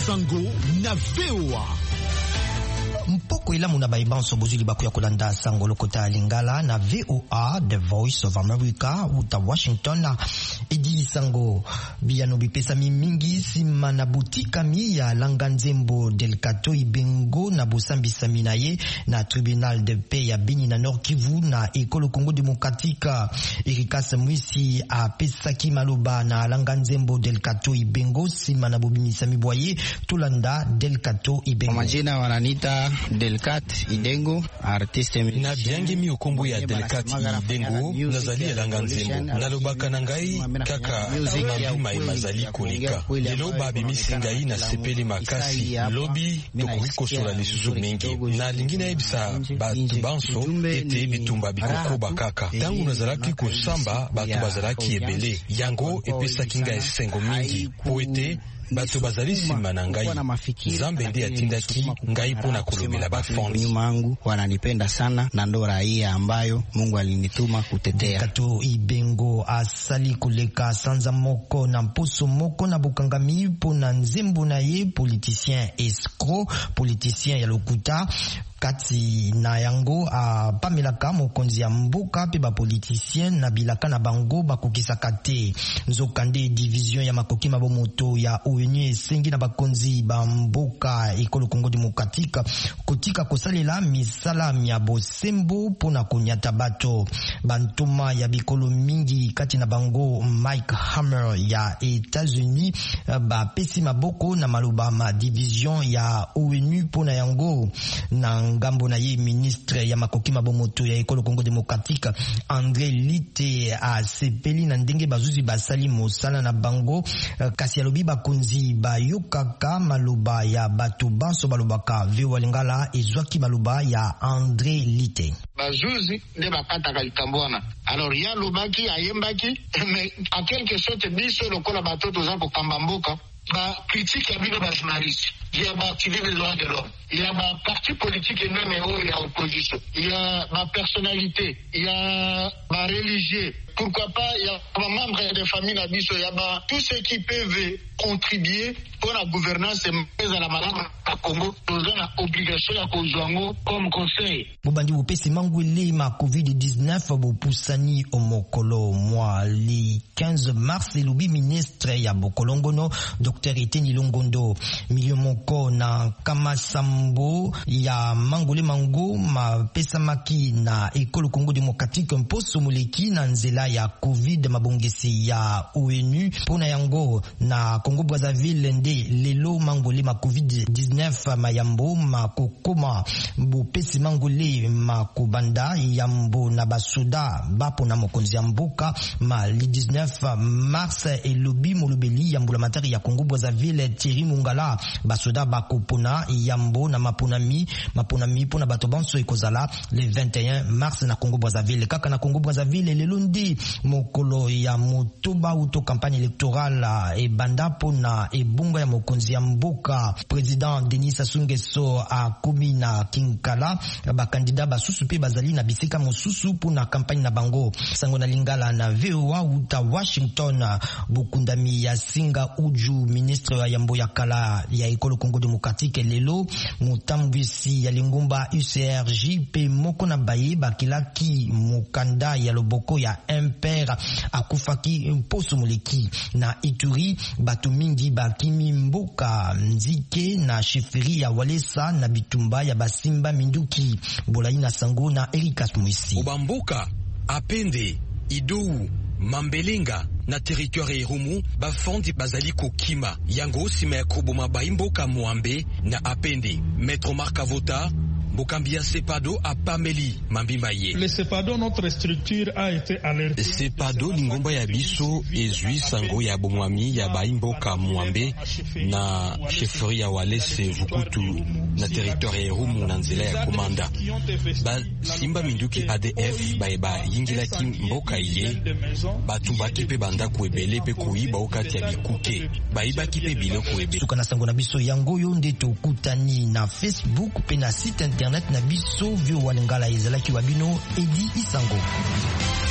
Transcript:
Sango na VOA. Mpoko ilamu na baibanso bozuli baku ya kolanda sango lokota lingala na VOA, The Voice of America, uta Washington. Edi sango biyano bipesa mingi sima na butika ya Langanzembo Delcato Ibengo na Bosambi Saminaye na Tribunal de Paix ya Beni na Nord Kivu na Ekolo Congo Demokratika. Erika Mwisi a pesaki maloba na Langanzembo Delcato Ibengo sima na Bobini Sami Boye Tulanda Delcato Ibengo. Majina wananita Delcat Idengo, artiste na biange mi okombo ya Delcat Idengo nazali Langanzembo nalobaka na ngai kaka mabima emazali koleka lelo babimisi ngai na sepeli makasi lobi tokoki kosola lisusu mingi na lingi nayebisa bato banso ete bitumba bikokoba kaka ntango nazalaki kosamba bato bazalaki ebele yango epesaki ngai esengo mingi po ete bato bazali sima na ngai Zambe ndi atindaki ngai pona kolobela bafondi nyuma yangu wananipenda sana na ndo raia ambayo Mungu alinituma kutetea. Kato Ibengo asali kuleka sanza moko na mposo moko na bukangami pona nzembo na ye politicien escroc politicien ya lokuta kati na yango a pamelaka mokonzi ya mboka pe ba politicien na bilaka na bango bakokisaka te. Nzokande division ya makoki mabomoto ya ONU esengi na bakonzi ba mboka Ekolo Congo Demokratika kotika kosalela misala ya bosembo pona konyata bato. Bantuma ya bikolo mingi kati na bango Mike Hammer ya Etats-Unis ba pesi maboko na maloba ma division ya ONU pona yango. Na ngambo na ye ministre ya makoki mabomoto ya Ekolo Congo Demokratika André Lite a sepeli na ndenge bazuzi basali mosala na bango kasi alobi bakonzi bayokaka maloba ya bato banso balobaka VOA Lingala ezwaki maloba ya André Lite. Bazuzi nde bakataka likambo wana alors ya lobaki ayembaki mais en quelque sorte biso lokola bato toza kokamba mboka ba critique ya bino bajournaliste il y a ba activiste des droits de l'homme, il y a ba parti politique et même il y a opposition, il y a ba personnalité, il y a ba religieux, pourquoi pas il y a ba membres de famille na biso, il y a ba tous ceux qui peuvent contribuer pour la gouvernance et à la malade à Congo, nous avons l'obligation ya kozwango comme conseil. Bobandi upesi mangwele ma COVID-19 bopusani omokolo mwa li 15 mars elubi ministre ya Bokolongono Dr. Eteni Longondo milieu moko na kamasambo ya mangole mango ma pesa maki na Ekolo Congo Demokratika mposo muleki na nzela ya COVID mabongesi ya ONU pona yango na Congo Brazzaville nde lelo mangole ma COVID-19 mayambo makokoma bopesi mangole makobanda yambo na basoda bapo na mokonzi ya mboka ma li 19 mars elobi molobeli yambo la matari ya Congo Brazzaville Thierry Mungala basoda bakopona yambo na maponami pona bato banso ekozala le 21 mars na Congo Brazzaville. Kaka na Congo Brazzaville lelo ndi mokolo ya motoba uto campagne électorale e banda pona ebunga ya mokonzi ya mboka président Denis Sassou Nguesso a komi na Kinkala bakandida basusu pe bazali na bisika mosusu pona campagne na bango. Sango na Lingala na VOA uta Washington bukundami ya Singa Uju ministre ya yambo ya kala ya Ekolo Congo Demokratika lelo mutambwisi ya lingumba UCRJ pe moko na baye bakilaki mukanda ya loboko ya impère akufaki mposo muleki na Ituri bato mingi bakimi mboka nzike na sheferi ya Walesa na bitumba ya basimba minduki bolai na sango na Erikas Mwisi Obamboka Apende Idou Mambelenga na territoire Irumu bafondi bazali kokima yango sima ya koboma baimboka Mwambe na Apende Maître Marc Avota Bokambia Sepado a Pameli Mambimba ye. Le Sepado, notre structure a été alertée. Sepado lingomba ya biso ezui sango ya bomwami ya baimboka Mwambe na chefferie ya Walese Vukutu na territoire ya Irumu na nzela ya komanda. Ba simba minduki ADF ba yingilaki mboka ye batu bakipe banda kuebele pe kuiba okati ya bikuke baibaki pe biloko ebe. Suka na sango na biso yango yo nde tokutani na Facebook pe na site internet na biso VOA Lingala ezalaki wabino Edi Isango.